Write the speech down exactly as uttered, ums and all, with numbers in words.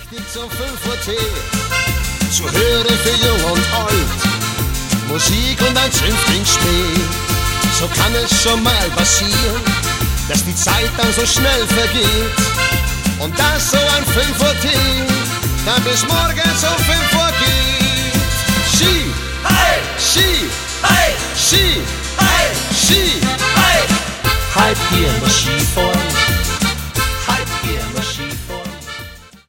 Richtig zum fünf Uhr Tee, zu hören für Jung und Alt, Musik und ein zünftigen Schmäh. So kann es schon mal passieren, dass die Zeit dann so schnell vergeht. Und das so ein fünf Uhr Tee, dann bis morgens um fünf Uhr geht. Ski, Hey! Ski, Hey! Ski, Hey! Ski. Hey! Halb hier muss Ski fahren,